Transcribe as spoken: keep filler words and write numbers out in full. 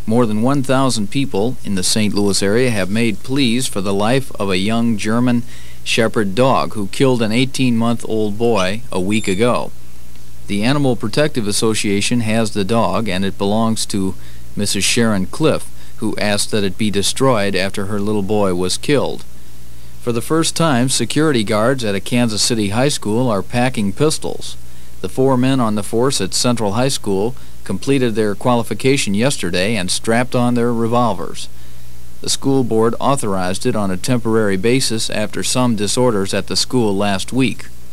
More than one thousand people in the Saint Louis area have made pleas for the life of a young German Shepherd dog who killed an eighteen-month-old boy a week ago. The Animal Protective Association has the dog, and it belongs to Missus Sharon Cliff, who asked that it be destroyed after her little boy was killed. For the first time, security guards at a Kansas City high school are packing pistols. The four men on the force at Central High School completed their qualification yesterday and strapped on their revolvers. The school board authorized it on a temporary basis after some disorders at the school last week.